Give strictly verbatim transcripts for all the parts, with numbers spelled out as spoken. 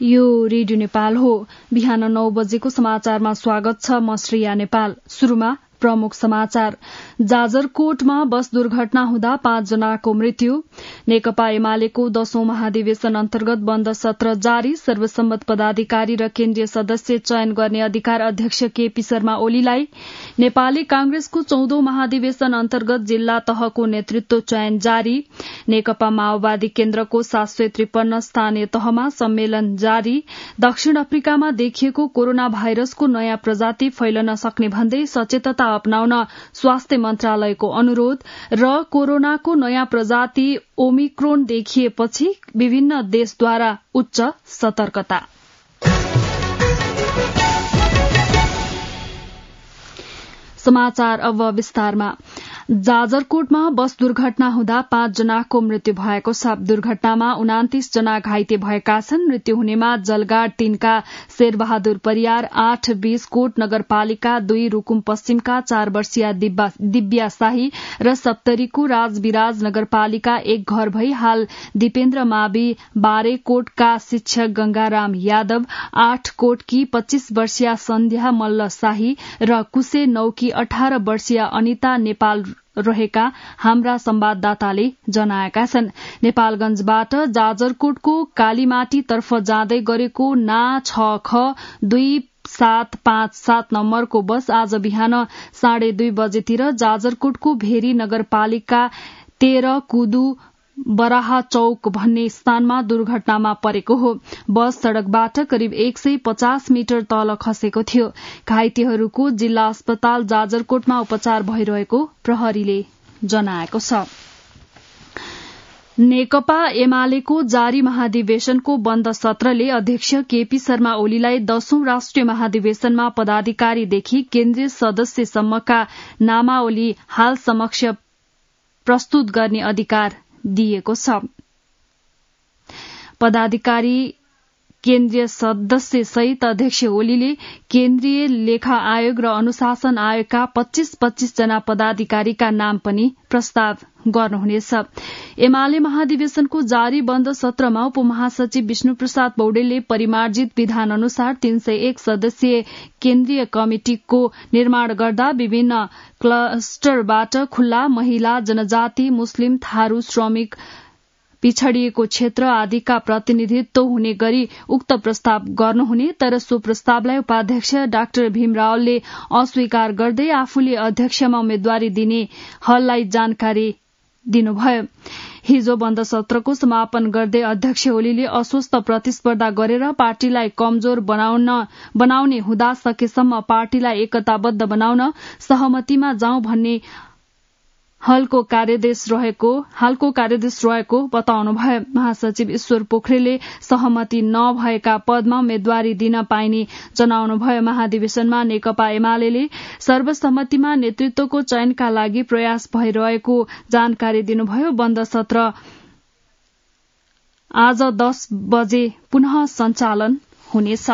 यो रेडियो नेपाल हो। बिहान नौ बजेको समाचारमा स्वागत छ। म श्रेया नेपाल। शुरूमा प्रमुख समाचार। जाजरकोटमा बस दुर्घटना हुँदा पाँच जनाको मृत्यु। नेकपा एमालेको दशौं महाधिवेशन अन्तर्गत बन्द सत्र जारी। सर्वसम्मत पदाधिकारी र केन्द्रीय सदस्य चयन गर्ने अधिकार अध्यक्ष केपी शर्मा ओलीलाई। नेपाली कांग्रेसको चौधौं महाधिवेशन अन्तर्गत जिल्ला तहको नेतृत्व चयन जारी। नेकपा माओवादी केन्द्रको सात सय त्रिपन्न स्थानीय तहमा सम्मेलन जारी। दक्षिण अफ्रिकामा देखिएको कोरोना भाइरसको नयाँ प्रजाति फैलन सक्ने भन्दै सचेतता अपनाउन स्वास्थ्य मन्त्रालयको अनुरोध। र कोरोनाको नयाँ प्रजाति ओमिक्रोन देखिएपछि विभिन्न देशद्वारा उच्च सतर्कता। समाचार अब विस्तारमा। जाजरकोटमा बस दुर्घटना हुँदा पाँच जनाको मृत्यु भएको छ। दुर्घटनामा उनातिस जना घाइते भएका छन्। मृत्यु हुनेमा जलगाड तीनका शेरबहादुर परियार, आठ बीसकोट नगरपालिका दुई रूकुम पश्चिमका चार वर्षीय दिव्या शाही र सप्तरीको राजविराज नगरपालिका एक घर भई हाल दिपेन्द्र मावि बारेकोटका शिक्षक गंगाराम यादव, आठ कोटकी पच्चीस वर्षीय सन्ध्या मल्ल शाही र कुसे नौकी अठार वर्षीय अनिता नेपाल रहेका हाम्रा संवाददाताले जनाएका छन्। नेपालगंजबाट जाजरकोटको कालीमाटीतर्फ जाँदै गरेको ना छ ख दुई सात पाँच सात नम्बरको बस आज बिहान साढे दुई बजेतिर जाजरकोटको भेरी नगरपालिका तेह्र कुदु बराहा चौक भन्ने स्थानमा दुर्घटनामा परेको हो। बस सड़कबाट करिब एक सय पचास मिटर तल खसेको थियो। घाइतेहरूको जिल्ला अस्पताल जाजरकोटमा उपचार भइरहेको प्रहरीले जनाएको छ। नेकपा एमालेको जारी महाधिवेशनको बन्द सत्रले अध्यक्ष केपी शर्मा ओलीलाई दशौं राष्ट्रिय महाधिवेशनमा पदाधिकारीदेखि केन्द्रीय सदस्यसम्मका नामावली हाल समक्ष प्रस्तुत गर्ने अधिकार दिएको छ। पदाधिकारी केन्द्रीय सदस्य सहित अध्यक्ष ओलीले केन्द्रीय लेखा आयोग र अनुशासन आयोगका पच्चीस पच्चीस जना पदाधिकारीका नाम पनि प्रस्ताव गर्नुहुनेछ। एमाले महाधिवेशनको जारी बन्द सत्रमा उपमहासचिव विष्णु प्रसाद पौडेलले परिमार्जित विधान अनुसार तीन सय एक सदस्यीय केन्द्रीय कमिटिको निर्माण गर्दा विभिन्न क्लस्टरबाट खुल्ला, महिला, जनजाति, मुस्लिम, थारू, श्रमिक, पिछड़िएको क्षेत्र आदिका प्रतिनिधित्व हुने गरी उक्त प्रस्ताव गर्नुहुने, तर सो प्रस्तावलाई उपाध्यक्ष डाक्टर भीम रावलले अस्वीकार गर्दै आफूले अध्यक्षमा उम्मेद्वारी दिने हललाई जानकारी दिनुभयो। हिजो बन्द सत्रको समापन गर्दै अध्यक्ष ओलीले अस्वस्थ प्रतिस्पर्धा गरेर पार्टीलाई कमजोर बनाउन बनाउने हुँदा सकेसम्म पार्टीलाई एकताबद्ध बनाउन सहमतिमा जाउँ भन्ने हालको कार्यदेश रहेको हालको कार्यदेश रहेको बताउनुभयो। महासचिव ईश्वर पोखरेलले सहमति नभएका पदमा उम्मेद्वारी दिन पाइने जनाउनुभयो। महाधिवेशनमा नेकपा एमाले सर्वसम्मतिमा नेतृत्वको चयनका लागि प्रयास भइरहेको जानकारी दिनुभयो। बन्द सत्र आज दस बजे पुनः सञ्चालन हुनेछ।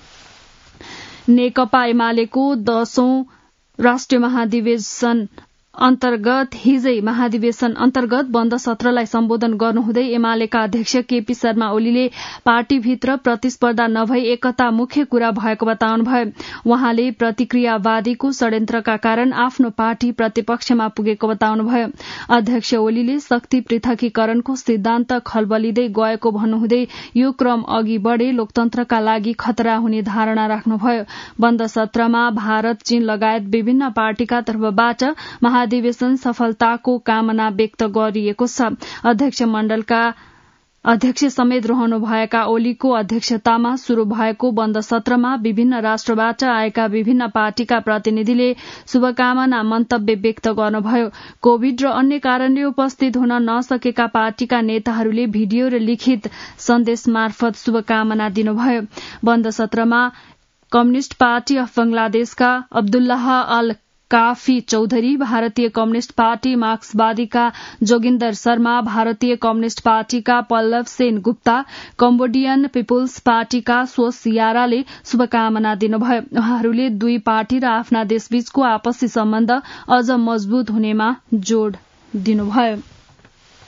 नेकपा एमालेको दशौं राष्ट्रिय महाधिवेशन अन्तर्गत हिजै महाधिवेशन अन्तर्गत बन्द सत्रलाई सम्बोधन गर्नुहुँदै एमालेका अध्यक्ष केपी शर्मा ओलीले पार्टीभित्र प्रतिस्पर्धा नभई एकता मुख्य कुरा भएको बताउनुभयो। उहाँले प्रतिक्रियावादीको षड्यन्त्रका कारण आफ्नो पार्टी प्रतिपक्षमा पुगेको बताउनुभयो। अध्यक्ष ओलीले शक्ति पृथकीकरणको सिद्धान्त खलबलिँदै गएको भन्नुहुँदै यो क्रम अघि बढ़े लोकतन्त्रका लागि खतरा हुने धारणा राख्नुभयो। बन्द सत्रमा भारत, चीन लगायत विभिन्न पार्टीका तर्फबाट महाधिवेशन सफलताको कामना व्यक्त गरिएको छ। अध्यक्ष मण्डलका अध्यक्ष समेत रहनुभएका ओलीको अध्यक्षतामा शुरू भएको बन्द सत्रमा विभिन्न राष्ट्रबाट आएका विभिन्न पार्टीका प्रतिनिधिले शुभकामना मन्तव्य व्यक्त गर्नुभयो। कोविड र अन्य कारणले उपस्थित हुन नसकेका पार्टीका नेताहरूले भिडियो र लिखित सन्देश मार्फत शुभकामना दिनुभयो। बन्द सत्रमा कम्युनिष्ट पार्टी अफ बंगलादेशका अब्दुल्लाह अल काफी चौधरी, भारतीय कम्युनिष्ट पार्टी मार्क्सवादीका जोगिन्दर शर्मा, भारतीय कम्युनिष्ट पार्टीका पल्लव सेन गुप्ता, कम्बोडियन पिपुल्स पार्टीका सोस याराले शुभकामना दिनुभयो। उहाँहरूले दुई पार्टी र आफ्ना देशबीचको आपसी सम्बन्ध अझ मजबूत हुनेमा जोड़ दिनुभयो।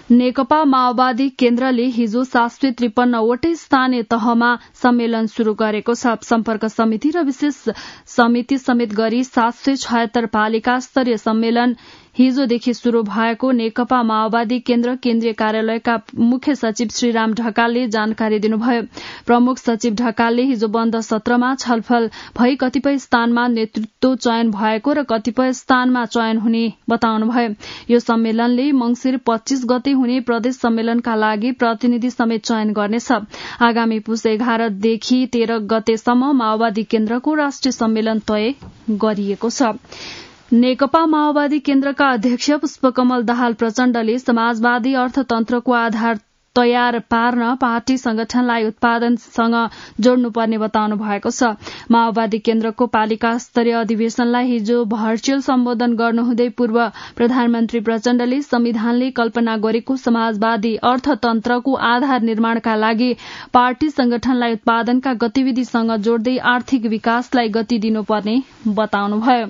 नेकपा माओवादी केन्द्रले हिजो सात सय त्रिपन्नवटै स्थानीय तहमा सम्मेलन शुरू गरेको छ। सम्पर्क समिति र विशेष समिति समेत गरी सात सय छयत्तर पालिका स्तरीय सम्मेलन हिजोदेखि शुरू भएको नेकपा माओवादी केन्द्र केन्द्रीय कार्यालयका मुख्य सचिव श्रीराम ढकालले जानकारी दिनुभयो। प्रमुख सचिव ढकालले हिजो बन्द सत्रमा छलफल भई कतिपय स्थानमा नेतृत्व चयन भएको र कतिपय स्थानमा चयन हुने बताउनुभयो। यो सम्मेलनले मंसिर पच्चीस गते हुने प्रदेश सम्मेलनका लागि प्रतिनिधि समेत चयन गर्नेछ। आगामी पुस एघारदेखि तेह्र गतेसम्म माओवादी केन्द्रको राष्ट्रिय सम्मेलन तय गरिएको छ। नेकपा माओवादी केन्द्रका अध्यक्ष पुष्पकमल दाहाल प्रचण्डले समाजवादी अर्थतन्त्रको आधार तयार पार्न पार्टी संगठनलाई उत्पादनसँग जोड्नुपर्ने बताउनु भएको छ। माओवादी केन्द्रको पालिका स्तरीय अधिवेशनलाई हिजो भर्चुअल सम्बोधन गर्नुहुँदै पूर्व प्रधानमन्त्री प्रचण्डले संविधानले कल्पना गरेको समाजवादी अर्थतन्त्रको आधार निर्माणका लागि पार्टी संगठनलाई उत्पादनका गतिविधिसँग जोड्दै आर्थिक विकासलाई गति दिनुपर्ने बताउनुभयो।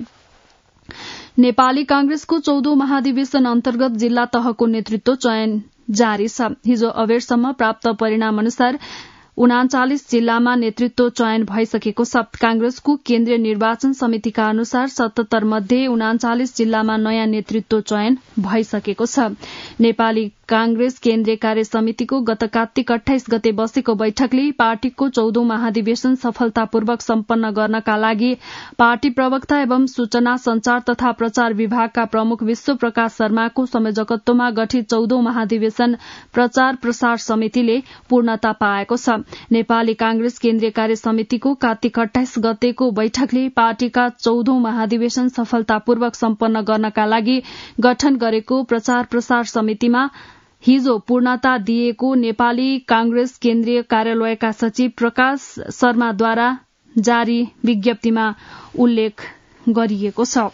नेपाली कांग्रेसको चौधौं महाधिवेशन अन्तर्गत जिल्ला तहको नेतृत्व चयन जारी छ। हिजो अबेरसम्म प्राप्त परिणाम अनुसार उनाचालिस जिल्लामा नेतृत्व चयन भइसकेको छ। कांग्रेसको केन्द्रीय निर्वाचन समितिका अनुसार सतहत्तर मध्ये उनाचालिस जिल्लामा नयाँ नेतृत्व चयन भइसकेको छ। नेपाली कांग्रेस केन्द्रीय कार्य समितिको गत कार्तिक अठाइस गते बसेको बैठकले पार्टीको चौधौं महाधिवेशन सफलतापूर्वक सम्पन्न गर्नका लागि पार्टी प्रवक्ता एवं सूचना संचार तथा प्रचार विभागका प्रमुख विश्व प्रकाश शर्माको संयोजकत्वमा गठित चौधौं महाधिवेशन प्रचार प्रसार समितिले पूर्णता पाएको छ। नेपाली कांग्रेस केन्द्रीय कार्य समितिको कार्तिक अठाइस गतेको बैठकले पार्टीका चौधौं महाधिवेशन सफलतापूर्वक सम्पन्न गर्नका लागि गठन गरेको प्रचार प्रसार समितिमा हिजो पूर्णता दिएको नेपाली कांग्रेस केन्द्रीय कार्यालयका सचिव प्रकाश शर्माद्वारा जारी विज्ञप्तिमा उल्लेख गरिएको छ।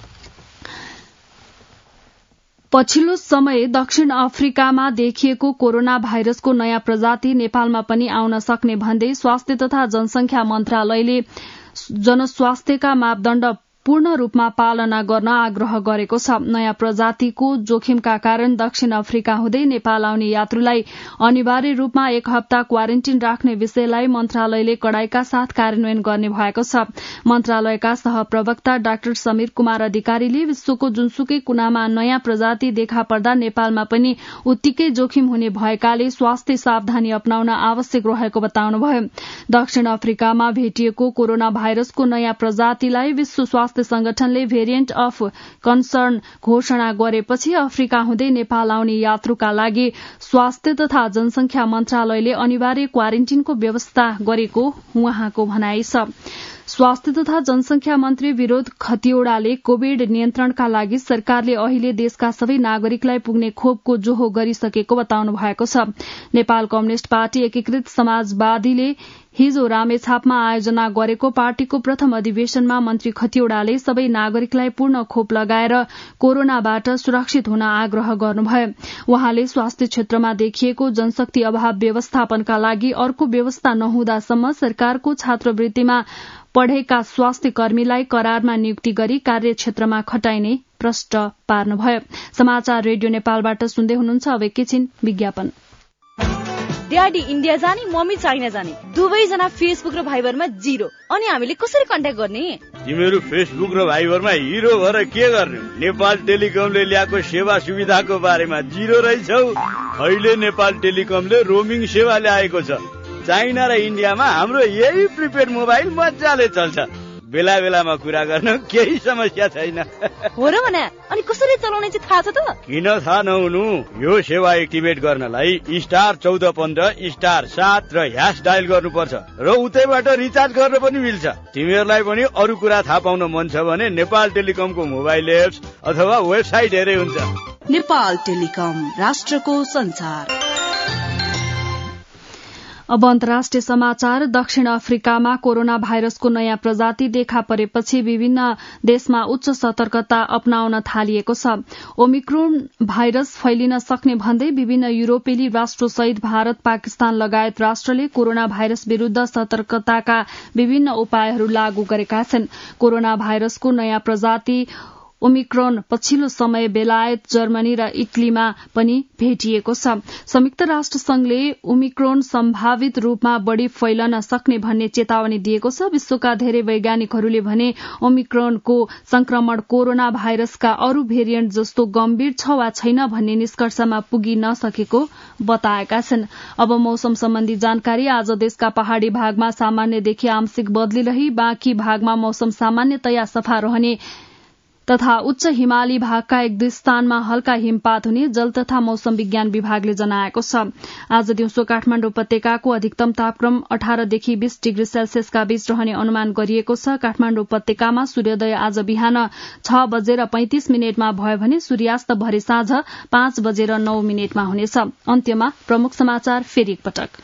पछिल्लो समय दक्षिण अफ्रिकामा देखिएको कोरोना भाइरसको नयाँ प्रजाति नेपालमा पनि आउन सक्ने भन्दै स्वास्थ्य तथा जनसंख्या मन्त्रालयले जनस्वास्थ्यका मापदण्ड पूर्ण रूपमा पालना गर्न आग्रह गरेको छ। नयाँ प्रजातिको जोखिमका कारण दक्षिण अफ्रिका हुँदै नेपाल आउने यात्रुलाई अनिवार्य रूपमा एक हप्ता क्वारेन्टिन राख्ने विषयलाई मन्त्रालयले कडाईका साथ कार्यान्वयन गर्ने भएको छ। मन्त्रालयका सहप्रवक्ता डाक्टर समीर कुमार अधिकारीले विश्वको जुनसुकै कुनामा नयाँ प्रजाति देखा पर्दा नेपालमा पनि उत्तिकै जोखिम हुने भएकाले स्वास्थ्य सावधानी अपनाउन आवश्यक रहेको बताउनुभयो। दक्षिण अफ्रिकामा भेटिएको कोरोना भाइरसको नयाँ प्रजातिलाई विश्व स्वास्थ्य संगठनले भेरिएन्ट अफ कन्सर्न घोषणा गरेपछि अफ्रिका हुँदै नेपाल आउने यात्रुका लागि स्वास्थ्य तथा जनसंख्या मन्त्रालयले अनिवार्य क्वारेन्टिनको व्यवस्था गरेको उहाँको भनाइ छ। स्वास्थ्य तथा जनसंख्या मन्त्री विरोध खतिवड़ाले कोविड नियन्त्रणका लागि सरकारले अहिले देशका सबै नागरिकलाई पुग्ने खोपको जोहो गरिसकेको बताउनु भएको छ। नेपाल कम्युनिष्ट पार्टी एकीकृत समाजवादीले हिजो रामेछापमा आयोजना गरेको पार्टीको प्रथम अधिवेशनमा मन्त्री खतिवड़ाले सबै नागरिकलाई पूर्ण खोप लगाएर कोरोनाबाट सुरक्षित हुन आग्रह गर्नुभयो। उहाँले स्वास्थ्य क्षेत्रमा देखिएको जनशक्ति अभाव व्यवस्थापनका लागि अर्को व्यवस्था नहुँदासम्म सरकारको छात्रवृत्तिमा पढ़ेका स्वास्थ्य कर्मीलाई करारमा नियुक्ति गरी कार्यक्षेत्रमा खटाइने प्रष्ट पार्नुभयो। समाचार रेडियो नेपालबाट सुन्दै हुनुहुन्छ। अब एकैछिन विज्ञापन। ड्याडी इन्डिया जाने, मम्मी चाइना जाने, दुवैजना फेसबुक र भाइबरमा जिरो। अनि हामीले कसरी कन्ट्याक्ट गर्ने? तिमीहरू फेसबुक र भाइबरमा हिरो भएर के गर्ने? नेपाल टेलिकमले ल्याएको सेवा सुविधाको बारेमा जिरो रहेछौ। अहिले नेपाल टेलिकमले रोमिङ सेवा ल्याएको छ। चाइना र इन्डियामा हाम्रो यही प्रिपेड मोबाइल मजाले चल्छ। बेला बेलामा कुरा गर्न केही समस्या छैन। हो र भने अनि कसरी चलाउने चाहिँ थाहा छ त? किन थाहा नहुनु? यो सेवा एक्टिभेट गर्नलाई स्टार चौध पन्ध्र स्टार सात र ह्यास डायल गर्नुपर्छ र उतैबाट रिचार्ज गर्न पनि मिल्छ। तिमीहरूलाई पनि अरू कुरा थाहा पाउन मन छ भने नेपाल टेलिकमको मोबाइल एप्स अथवा वेबसाइट हेरे हुन्छ। नेपाल टेलिकम, राष्ट्रको संचार। अब अन्तर्राष्ट्रिय समाचार। दक्षिण अफ्रिकामा कोरोना भाइरसको नयाँ प्रजाति देखा परेपछि विभिन्न देशमा उच्च सतर्कता अपनाउन थालिएको छ। ओमिक्रोन भाइरस फैलिन सक्ने भन्दै विभिन्न युरोपेली राष्ट्रसहित भारत, पाकिस्तान लगायत राष्ट्रले कोरोना भाइरस विरूद्ध सतर्कताका विभिन्न उपायहरू लागू गरेका छन्। कोरोना भाइरसको नयाँ प्रजाति ओमिक्रोन पछिल्लो समय बेलायत, जर्मनी र इटलीमा पनि भेटिएको छ। संयुक्त राष्ट्र संघले ओमिक्रोन सम्भावित रूपमा बढ़ी फैलन सक्ने भन्ने चेतावनी दिएको छ। विश्वका धेरै वैज्ञानिकहरूले भने ओमिक्रोनको संक्रमण कोरोना भाइरसका अरू भेरिएन्ट जस्तो गम्भीर छ वा छैन भन्ने निष्कर्षमा पुगी नसकेको बताएका छन्। अब मौसम सम्बन्धी जानकारी। आज देशका पहाड़ी भागमा सामान्यदेखि आंशिक बदली रही बाँकी भागमा मौसम सामान्यतया सफा रहने तथा उच्च हिमाली भागका एक दुई स्थानमा हल्का हिमपात हुने जल तथा मौसम विज्ञान विभागले जनाएको छ। आज दिउँसो काठमाडौँ उपत्यकाको अधिकतम तापक्रम अठारदेखि बीस डिग्री सेल्सियसका बीच रहने अनुमान गरिएको छ। काठमाडौँ उपत्यकामा सूर्योदय आज बिहान छ बजेर पैंतिस मिनटमा भयो भने सूर्यास्त भरे साँझ पाँच बजेर नौ मिनटमा हुनेछ। अन्त्यमा प्रमुख समाचार फेरि एकपटक।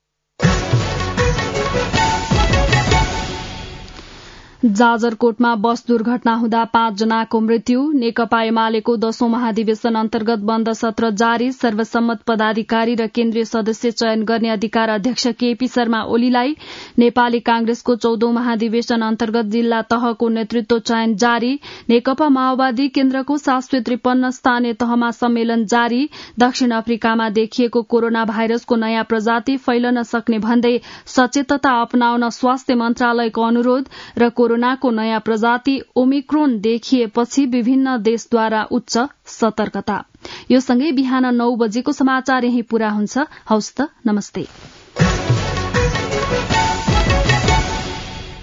जाजरकोटमा बस दुर्घटना हुँदा पाँच जनाको मृत्यु। नेकपा एमालेको दशौं महाधिवेशन अन्तर्गत बन्द सत्र जारी। सर्वसम्मत पदाधिकारी र केन्द्रीय सदस्य चयन गर्ने अधिकार अध्यक्ष केपी शर्मा ओलीलाई। नेपाली कांग्रेसको चौधौं महाधिवेशन अन्तर्गत जिल्ला तहको नेतृत्व चयन जारी। नेकपा माओवादी केन्द्रको सात सय त्रिपन्न स्थानीय तहमा सम्मेलन जारी। दक्षिण अफ्रिकामा देखिएको कोरोना भाइरसको नयाँ प्रजाति फैलन सक्ने भन्दै सचेतता अपनाउन स्वास्थ्य मन्त्रालयको अनुरोध। र कोरोनाको नयाँ प्रजाति ओमिक्रोन देखिएपछि विभिन्न देशद्वारा उच्च सतर्कता। यो सँगै बिहान नौ बजेको समाचार यही पूरा हुन्छ। हवस् त, नमस्ते।